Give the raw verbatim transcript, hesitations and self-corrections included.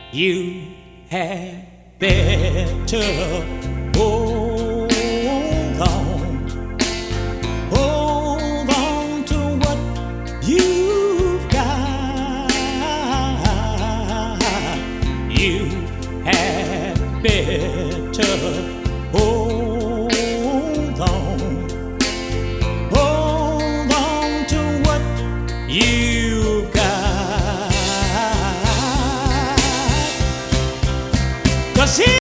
You had better hold on, hold on to what you've got. You had better